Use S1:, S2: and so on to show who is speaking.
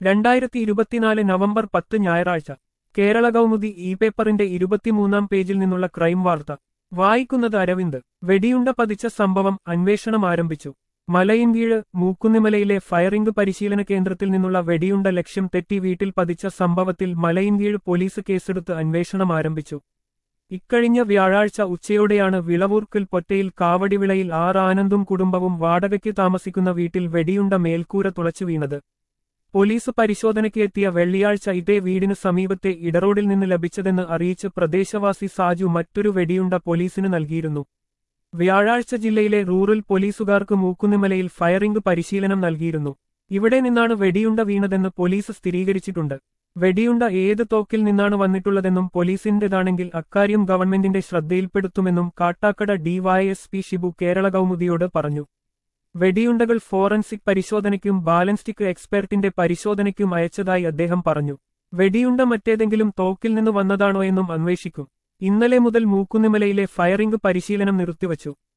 S1: 2024 November 10 ഞായറാഴ്ച Kerala Kaumudi E പേപ്പറിന്റെ 23-ാം പേജിൽ നിന്നുള്ള ക്രൈം വാർത്ത വായിക്കുന്നത് അരവിന്ദ്. വെടിയുണ്ട പതിച്ച സംഭവം അന്വേഷണം ആരംഭിച്ചു. മലയിൻകീഴ് മൂക്കുന്നിമലയിലെ ഫയറിംഗ് പരിശീലന കേന്ദ്രത്തിൽ നിന്നുള്ള വെടിയുണ്ട ലക്ഷ്യം തെറ്റി വീട്ടിൽ പതിച്ച സംഭവത്തിൽ മലയിൻകീഴ് പോലീസ് കേസെടുത്ത് അന്വേഷണം ആരംഭിച്ചു. ഇക്കഴിഞ്ഞ വ്യാഴാഴ്ച ഉച്ചയോടെയാണ് വിളവൂർക്കൽ പൊറ്റയിൽ കാവടിവിളയിൽ ആർ ആനന്ദും കുടുംബവും വാടകയ്ക്ക് താമസിക്കുന്ന വീട്ടിൽ വെടിയുണ്ട മേൽക്കൂര തുളച്ചു വീണത്. പോലീസ് പരിശോധനയ്ക്ക് എത്തിയ വെള്ളിയാഴ്ച ഇതേ വീടിന് സമീപത്തെ ഇടറോഡിൽ നിന്ന് ലഭിച്ചതെന്ന് അറിയിച്ച് പ്രദേശവാസി സാജു മറ്റൊരു വെടിയുണ്ട പോലീസിന് നൽകിയിരുന്നു. വ്യാഴാഴ്ച ജില്ലയിലെ റൂറൽ പോലീസുകാർക്ക് മൂക്കുന്നിമലയിൽ ഫയറിംഗ് പരിശീലനം നൽകിയിരുന്നു. ഇവിടെ നിന്നാണ് വെടിയുണ്ട വീണതെന്ന് പോലീസ് സ്ഥിരീകരിച്ചിട്ടുണ്ട്. വെടിയുണ്ട ഏത് തോക്കിൽ നിന്നാണ് വന്നിട്ടുള്ളതെന്നും പോലീസിന്റേതാണെങ്കിൽ അക്കാര്യം ഗവൺമെന്റിന്റെ ശ്രദ്ധയിൽപ്പെടുത്തുമെന്നും കാട്ടാക്കട ഡിവൈഎസ്പി ഷിബു കേരള കൗമുദിയോട് പറഞ്ഞു. വെടിയുണ്ടകൾ ഫോറൻസിക് പരിശോധനയ്ക്കും ബാലൻസ്റ്റിക് എക്സ്പെർട്ടിന്റെ പരിശോധനയ്ക്കും അയച്ചതായി അദ്ദേഹം പറഞ്ഞു. വെടിയുണ്ട മറ്റേതെങ്കിലും തോക്കിൽ നിന്ന് വന്നതാണോ എന്നും അന്വേഷിക്കും. ഇന്നലെ മുതൽ മൂക്കുന്നിമലയിലെ ഫയറിംഗ് പരിശീലനം നിർത്തിവച്ചു.